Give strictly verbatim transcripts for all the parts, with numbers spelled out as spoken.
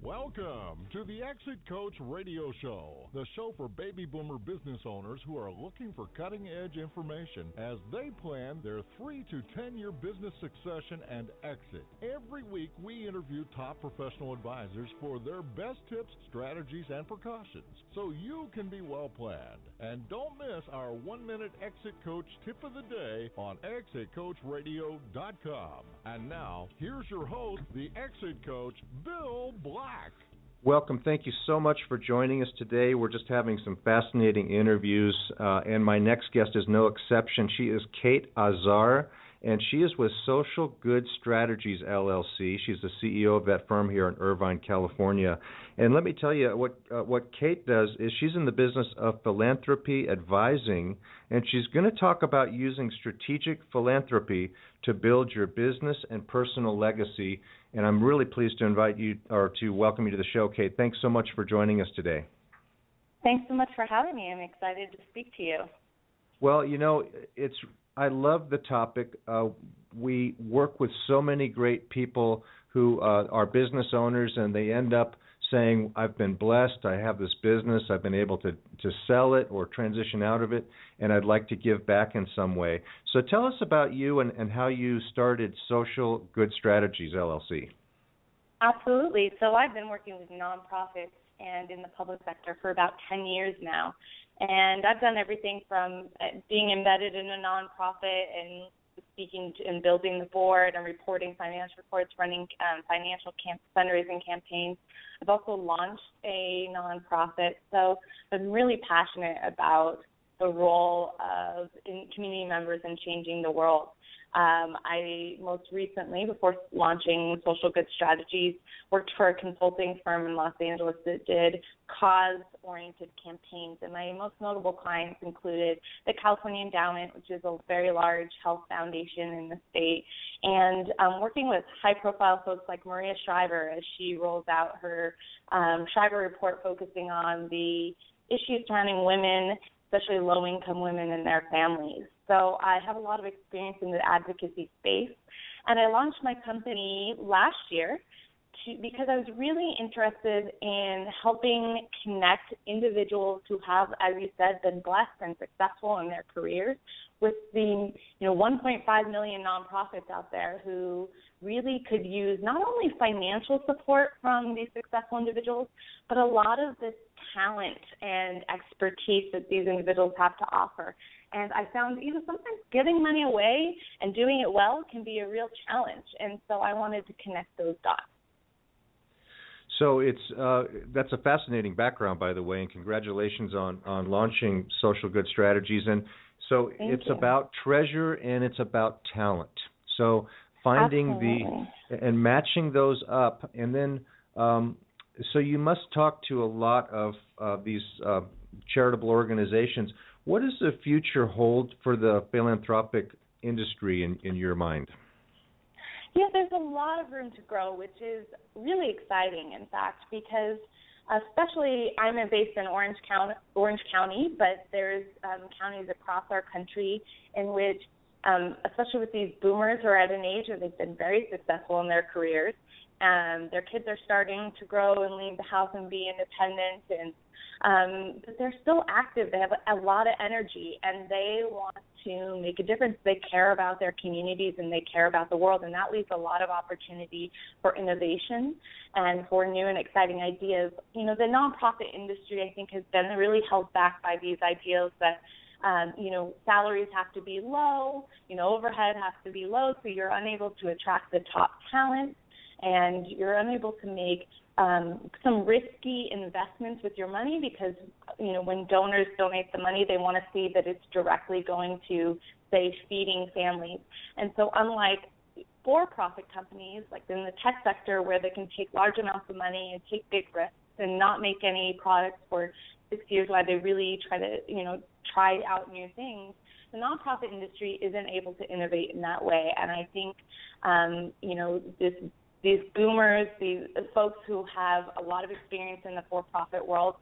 Welcome to the Exit Coach Radio Show, the show for baby boomer business owners who are looking for cutting-edge information as they plan their three to ten-year business succession and exit. Every week, we interview top professional advisors for their best tips, strategies, and precautions so you can be well planned. And don't miss our one-minute Exit Coach tip of the day on exit coach radio dot com. And now, here's your host, the Exit Coach, Bill Black. Welcome. Thank you so much for joining us today. We're just having some fascinating interviews, uh, and my next guest is no exception. She is Kate Azar, and she is with Social Good Strategies, L L C. She's the C E O of that firm here in Irvine, California. And let me tell you, what uh, what Kate does is she's in the business of philanthropy advising, and she's going to talk about using strategic philanthropy to build your business and personal legacy. And I'm really pleased to invite you, or to welcome you to the show, Kate. Thanks so much for joining us today. Thanks so much for having me. I'm excited to speak to you. Well, you know, it's I love the topic. Uh, we work with so many great people who uh, are business owners, and they end up saying, I've been blessed, I have this business, I've been able to, to sell it or transition out of it, and I'd like to give back in some way. So tell us about you and, and how you started Social Good Strategies, L L C. Absolutely. So I've been working with nonprofits and in the public sector for about ten years now. And I've done everything from being embedded in a nonprofit and speaking to, and building the board and reporting financial reports, running um, financial camp, fundraising campaigns. I've also launched a nonprofit. So I'm really passionate about the role of in community members in changing the world. Um, I most recently, before launching Social Good Strategies, worked for a consulting firm in Los Angeles that did cause-oriented campaigns. And my most notable clients included the California Endowment, which is a very large health foundation in the state, and um, working with high-profile folks like Maria Shriver as she rolls out her um, Shriver Report focusing on the issues surrounding women, especially low-income women and their families. So I have a lot of experience in the advocacy space, and I launched my company last year to, because I was really interested in helping connect individuals who have, as you said, been blessed and successful in their careers with the you know one point five million nonprofits out there who really could use not only financial support from these successful individuals, but a lot of this talent and expertise that these individuals have to offer. And I found, you know, sometimes giving money away and doing it well can be a real challenge. And so I wanted to connect those dots. So it's uh, that's a fascinating background, by the way, and congratulations on, on launching Social Good Strategies. And so Thank it's you. about treasure and it's about talent. So finding Absolutely. the and matching those up, and then um, so you must talk to a lot of uh, these uh, charitable organizations. What does the future hold for the philanthropic industry in, in your mind? Yeah, there's a lot of room to grow, which is really exciting, in fact, because especially I'm based in Orange County, Orange County, but there's um, counties across our country in which, um, especially with these boomers who are at an age where they've been very successful in their careers, um, their kids are starting to grow and leave the house and be independent, and um, but they're still active. They have a lot of energy, and they want to make a difference. They care about their communities, and they care about the world, and that leaves a lot of opportunity for innovation and for new and exciting ideas. You know, the nonprofit industry, I think, has been really held back by these ideals that Um, you know, salaries have to be low, you know, overhead has to be low, so you're unable to attract the top talent, and you're unable to make um, some risky investments with your money because, you know, when donors donate the money, they want to see that it's directly going to, say, feeding families. And so unlike for-profit companies, like in the tech sector where they can take large amounts of money and take big risks and not make any products for six years while they really try to, you know, try out new things, the nonprofit industry isn't able to innovate in that way. And I think, um, you know, this, these boomers, these folks who have a lot of experience in the for-profit world,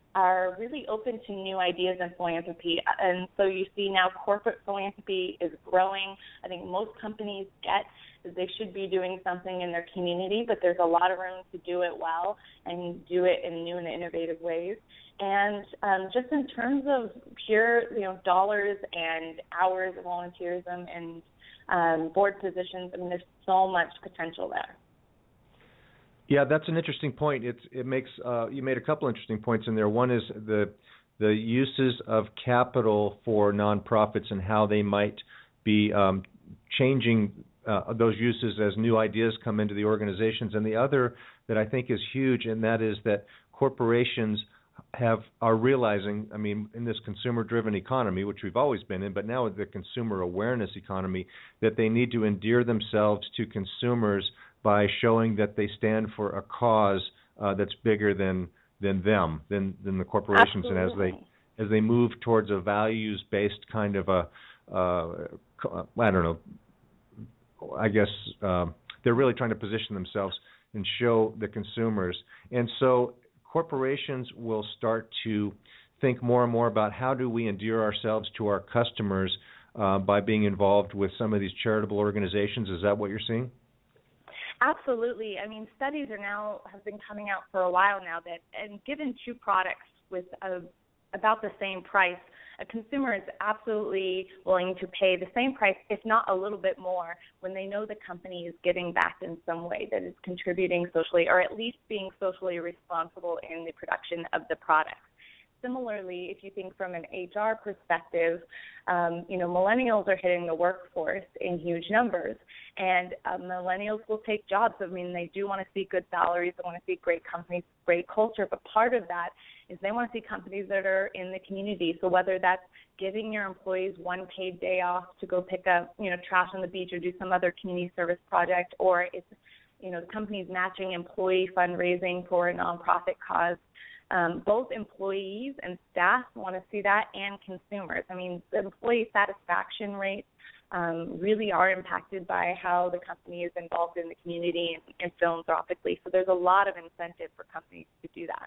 are really open to new ideas in philanthropy. And so you see now corporate philanthropy is growing. I think most companies get that they should be doing something in their community, but there's a lot of room to do it well and do it in new and innovative ways. And um, just in terms of pure, you know, dollars and hours of volunteerism and um, board positions, I mean, there's so much potential there. Yeah, that's an interesting point. It's it makes uh, you made a couple interesting points in there. One is the the uses of capital for nonprofits and how they might be um, changing uh, those uses as new ideas come into the organizations. And the other that I think is huge, and that is that corporations have are realizing, I mean, in this consumer-driven economy, which we've always been in, but now with the consumer awareness economy, that they need to endear themselves to consumers by showing that they stand for a cause uh, that's bigger than than them, than than the corporations. Absolutely. And as they as they move towards a values-based kind of a, uh, I don't know, I guess uh, they're really trying to position themselves and show the consumers. And so corporations will start to think more and more about how do we endear ourselves to our customers uh, by being involved with some of these charitable organizations. Is that what you're seeing? Absolutely. I mean, studies are now have been coming out for a while now that, and given two products with a, about the same price, a consumer is absolutely willing to pay the same price, if not a little bit more, when they know the company is giving back in some way, that is contributing socially, or at least being socially responsible in the production of the product. Similarly, if you think from an H R perspective, um, you know, millennials are hitting the workforce in huge numbers, and uh, millennials will take jobs. I mean, they do want to see good salaries, they want to see great companies, great culture, but part of that is they want to see companies that are in the community. So whether that's giving your employees one paid day off to go pick up, you know, trash on the beach or do some other community service project, or it's, you know, the company's matching employee fundraising for a nonprofit cause. Um, both employees and staff want to see that, and consumers. I mean, the employee satisfaction rates um, really are impacted by how the company is involved in the community and, and philanthropically. So there's a lot of incentive for companies to do that.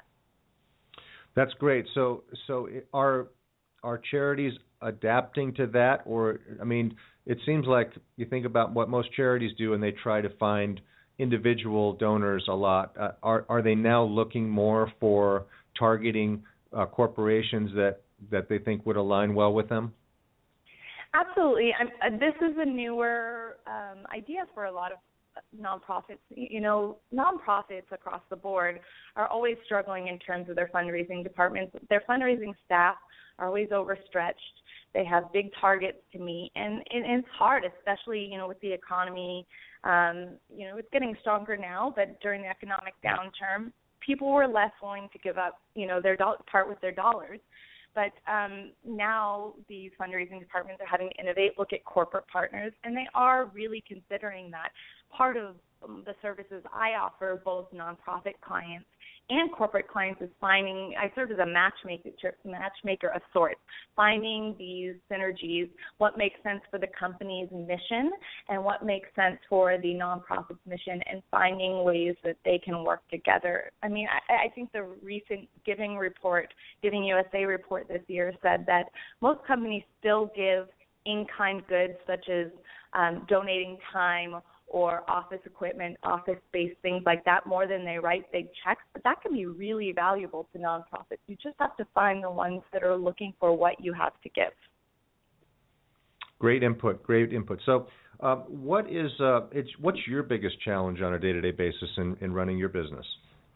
That's great. So, so are are charities adapting to that, or I mean, it seems like you think about what most charities do, and they try to find individual donors a lot. Uh, are are they now looking more for targeting uh, corporations that, that they think would align well with them? Absolutely. I'm, uh, this is a newer um, idea for a lot of nonprofits. You know, nonprofits across the board are always struggling in terms of their fundraising departments. Their fundraising staff are always overstretched. They have big targets to meet, and, and it's hard, especially, you know, with the economy. Um, you know, it's getting stronger now, but during the economic downturn, people were less willing to give up, you know, their do- part with their dollars. But um, now these fundraising departments are having to innovate, look at corporate partners, and they are really considering that. Part of the services I offer, both nonprofit clients and corporate clients, is finding, I serve as a matchmaker, matchmaker of sorts, finding these synergies, what makes sense for the company's mission and what makes sense for the nonprofit's mission, and finding ways that they can work together. I mean, I, I think the recent Giving report, Giving U S A report this year said that most companies still give in-kind goods such as um, donating time or office equipment, office space, things like that, more than they write big checks. But that can be really valuable to nonprofits. You just have to find the ones that are looking for what you have to give. Great input, great input. So uh, what is, uh, it's, what's your biggest challenge on a day-to-day basis in, in running your business?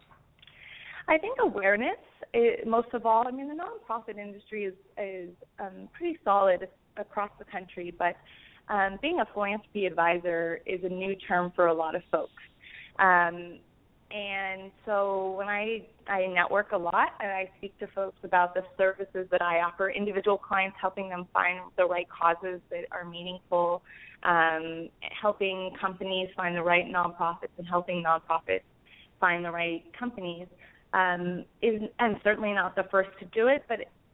I think awareness, it, most of all. I mean, the nonprofit industry is, is um, pretty solid across the country, but Um, being a philanthropy advisor is a new term for a lot of folks. Um, and so when I, I network a lot and I speak to folks about the services that I offer, individual clients, helping them find the right causes that are meaningful, um, helping companies find the right nonprofits, and helping nonprofits find the right companies, um, is, I'm certainly not the first to do it, but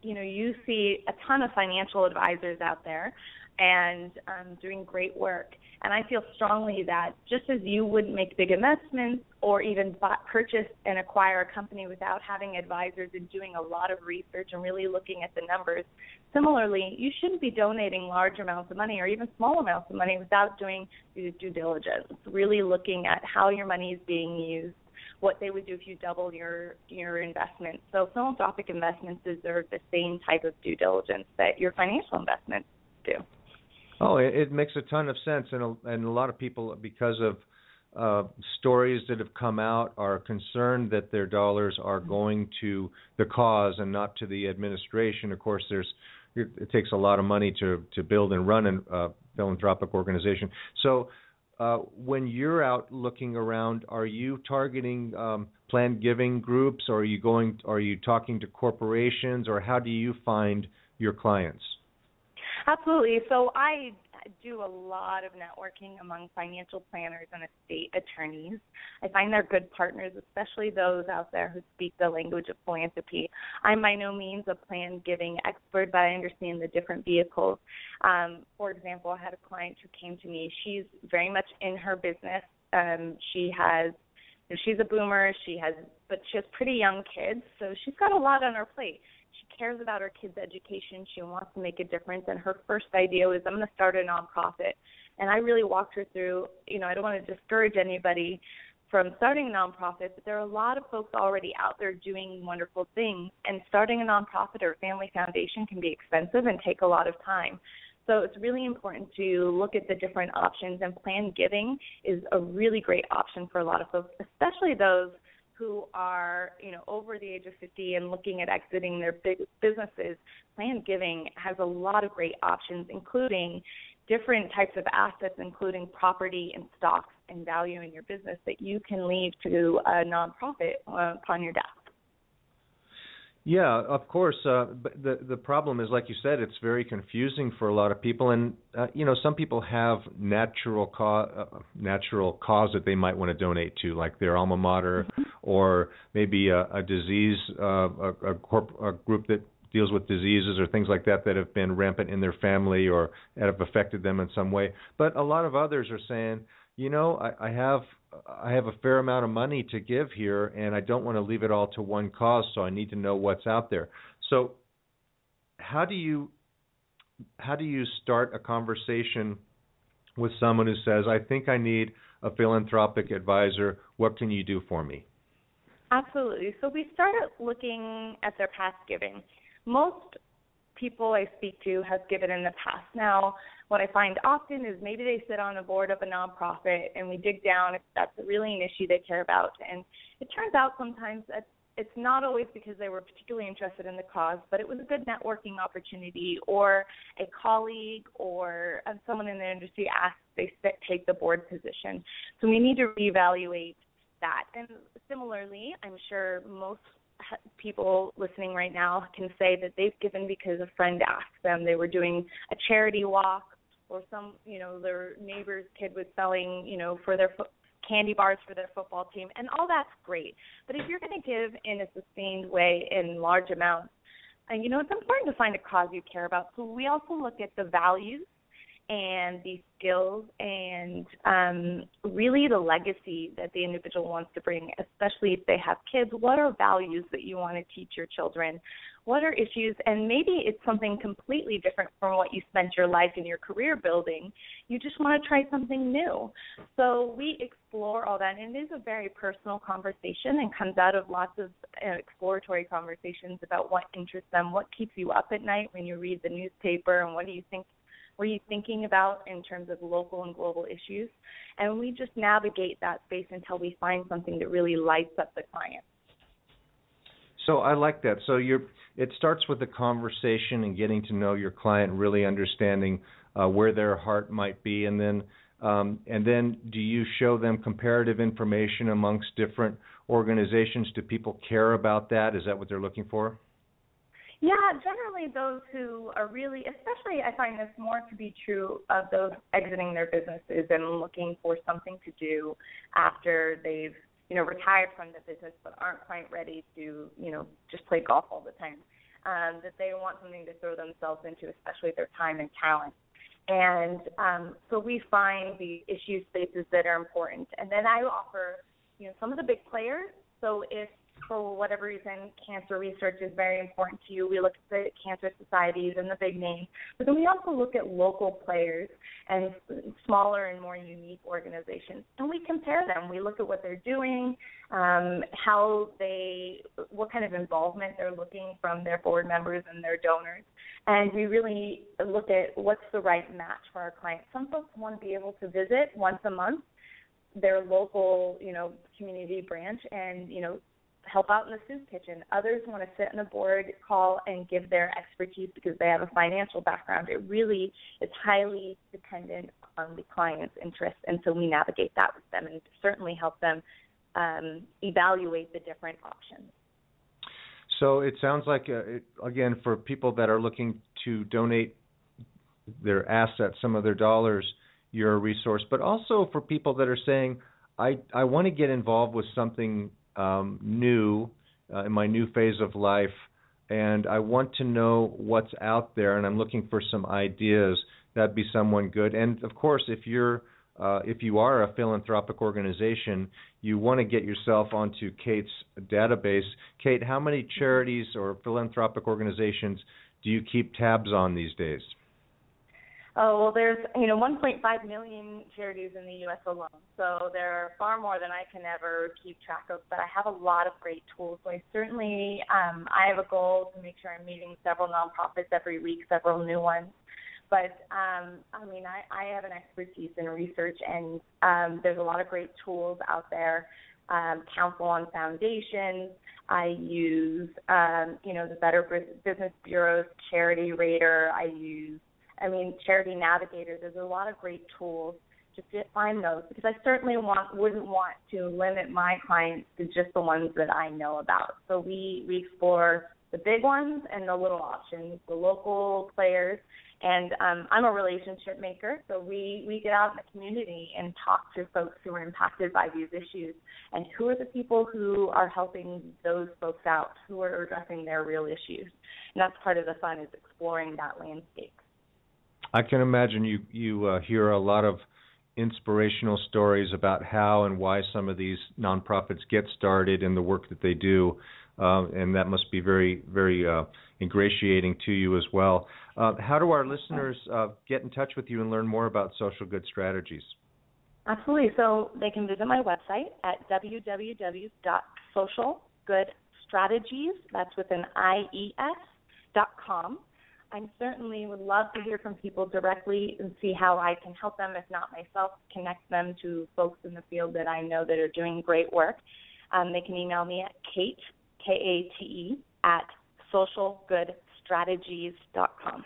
you know, you see a ton of financial advisors out there and um, doing great work. And I feel strongly that just as you wouldn't make big investments or even buy, purchase and acquire a company without having advisors and doing a lot of research and really looking at the numbers, similarly, you shouldn't be donating large amounts of money or even small amounts of money without doing due, due diligence, really looking at how your money is being used, what they would do if you double your your investment. So philanthropic investments deserve the same type of due diligence that your financial investments do. Oh, it, it makes a ton of sense, and a, and a lot of people, because of uh, stories that have come out, are concerned that their dollars are going to the cause and not to the administration. Of course, there's it, it takes a lot of money to to build and run a uh, philanthropic organization. So, uh, when you're out looking around, are you targeting um, planned giving groups, or are you going? Are you talking to corporations, or how do you find your clients? Absolutely. So I do a lot of networking among financial planners and estate attorneys. I find they're good partners, especially those out there who speak the language of philanthropy. I'm by no means a planned giving expert, but I understand the different vehicles. Um, for example, I had a client who came to me. She's very much in her business. Um, she has, you know, she's a boomer. She has, but she has pretty young kids, so she's got a lot on her plate. She cares about her kids' education. She wants to make a difference. And her first idea was, I'm going to start a nonprofit. And I really walked her through, you know, I don't want to discourage anybody from starting a nonprofit, but there are a lot of folks already out there doing wonderful things. And starting a nonprofit or a family foundation can be expensive and take a lot of time. So it's really important to look at the different options. And planned giving is a really great option for a lot of folks, especially those who are, you know, over the age of fifty and looking at exiting their big businesses. Planned giving has a lot of great options, including different types of assets, including property and stocks and value in your business that you can leave to a nonprofit uh, upon your death. Yeah, of course. Uh, but the the problem is, like you said, it's very confusing for a lot of people, and uh, you know, some people have natural cause, uh, natural cause that they might want to donate to, like their alma mater, mm-hmm. or maybe a, a disease, uh, a, a, corp- a group that deals with diseases or things like that that have been rampant in their family or that have affected them in some way. But a lot of others are saying, you know, I, I have. I have a fair amount of money to give here, and I don't want to leave it all to one cause, so I need to know what's out there. So how do you how do you start a conversation with someone who says, I think I need a philanthropic advisor. What can you do for me? Absolutely. So we start looking at their past giving. Most people I speak to have given in the past. Now, what I find often is maybe they sit on a board of a nonprofit and we dig down if that's really an issue they care about. And it turns out sometimes that it's not always because they were particularly interested in the cause, but it was a good networking opportunity, or a colleague or someone in the industry asked they take the board position. So we need to reevaluate that. And similarly, I'm sure most people listening right now can say that they've given because a friend asked them. They were doing a charity walk, or some, you know, their neighbor's kid was selling, you know, for their fo- candy bars for their football team, and all that's great. But if you're going to give in a sustained way in large amounts, and, you know, it's important to find a cause you care about. So we also look at the values and the skills and um, really the legacy that the individual wants to bring, especially if they have kids. What are values that you want to teach your children? What are issues? And maybe it's something completely different from what you spent your life and your career building. You just want to try something new. So we explore all that, and it is a very personal conversation and comes out of lots of uh, exploratory conversations about what interests them, what keeps you up at night when you read the newspaper, and what do you think were you thinking about in terms of local and global issues. And we just navigate that space until we find something that really lights up the client. So I like that. So you're, it starts with the conversation and getting to know your client, really understanding uh, where their heart might be, and then um, and then do you show them comparative information amongst different organizations? Do people care about that? Is that what they're looking for? Yeah, generally those who are really, especially I find this more to be true of those exiting their businesses and looking for something to do after they've, you know, retired from the business but aren't quite ready to, you know, just play golf all the time. um, that they want something to throw themselves into, especially their time and talent. And um, so we find the issue spaces that are important. And then I offer, you know, some of the big players. So if for whatever reason cancer research is very important to you, we look at the cancer societies and the big names. But then we also look at local players and smaller and more unique organizations. And we compare them. We look at what they're doing, um, how they, what kind of involvement they're looking from their board members and their donors. And we really look at what's the right match for our clients. Some folks want to be able to visit once a month their local, you know, community branch and, you know, help out in the soup kitchen. Others want to sit in a board call and give their expertise because they have a financial background. It really is highly dependent on the client's interests, and so we navigate that with them and certainly help them um, evaluate the different options. So it sounds like, uh, it, again, for people that are looking to donate their assets, some of their dollars, you're a resource, but also for people that are saying, I, I want to get involved with something um, new uh, in my new phase of life, and I want to know what's out there, and I'm looking for some ideas. That'd be someone good. And, of course, if you're Uh, if you are a philanthropic organization, you want to get yourself onto Kate's database. Kate, how many charities or philanthropic organizations do you keep tabs on these days? Oh, well, there's, you know, one point five million charities in the U S alone, so there are far more than I can ever keep track of, but I have a lot of great tools. So I certainly, um, I have a goal to make sure I'm meeting several nonprofits every week, several new ones. But, um, I mean, I, I have an expertise in research, and um, there's a lot of great tools out there. Um, Council on Foundations. I use, um, you know, the Better Business Bureau's Charity Rater. I use, I mean, Charity Navigator. There's a lot of great tools. Just to find those, because I certainly want wouldn't want to limit my clients to just the ones that I know about. So we, we explore the big ones and the little options, the local players. And um, I'm a relationship maker, so we, we get out in the community and talk to folks who are impacted by these issues and who are the people who are helping those folks out, who are addressing their real issues. And that's part of the fun, is exploring that landscape. I can imagine you, you uh, hear a lot of inspirational stories about how and why some of these nonprofits get started and the work that they do. Uh, and that must be very, very uh, ingratiating to you as well. Uh, how do our listeners uh, get in touch with you and learn more about Social Good Strategies? Absolutely. So they can visit my website at w w w dot social good strategies, that's with an I E S, dot com. I certainly would love to hear from people directly and see how I can help them, if not myself, connect them to folks in the field that I know that are doing great work. Um, they can email me at Kate, K A T E, at social good strategies dot com.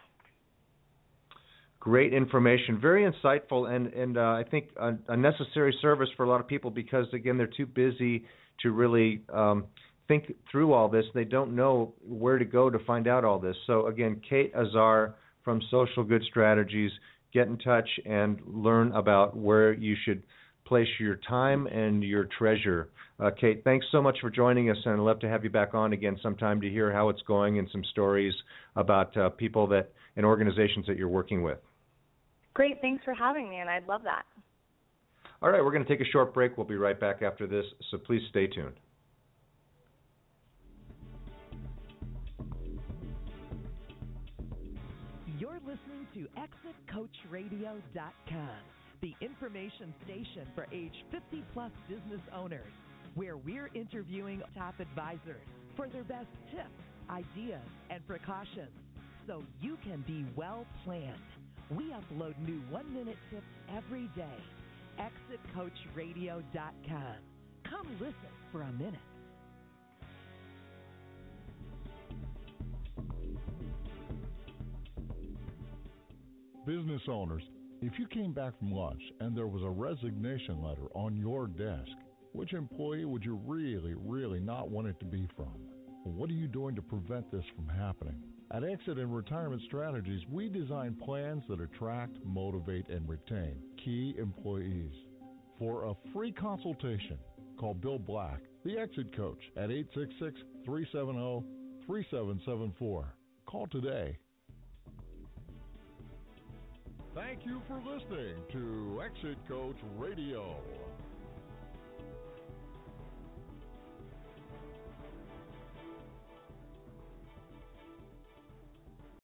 Great information, very insightful, and, and uh, I think a, a necessary service for a lot of people because, again, they're too busy to really um, think through all this. They don't know where to go to find out all this. So, again, Kate Azar from Social Good Strategies, get in touch and learn about where you should place your time and your treasure. Uh, Kate, thanks so much for joining us, and I'd love to have you back on again sometime to hear how it's going and some stories about uh, people that and organizations that you're working with. Great. Thanks for having me, and I'd love that. All right, we're going to take a short break. We'll be right back after this, so please stay tuned. You're listening to exit coach radio dot com, the information station for age fifty plus business owners, where we're interviewing top advisors for their best tips, ideas, and precautions, so you can be well planned. We upload new one-minute tips every day. exit coach radio dot com. Come listen for a minute. Business owners, if you came back from lunch and there was a resignation letter on your desk, which employee would you really, really not want it to be from? What are you doing to prevent this from happening? At Exit and Retirement Strategies, we design plans that attract, motivate, and retain key employees. For a free consultation, call Bill Black, the Exit Coach, at eight six six, three seven zero, three seven seven four. Call today. Thank you for listening to Exit Coach Radio.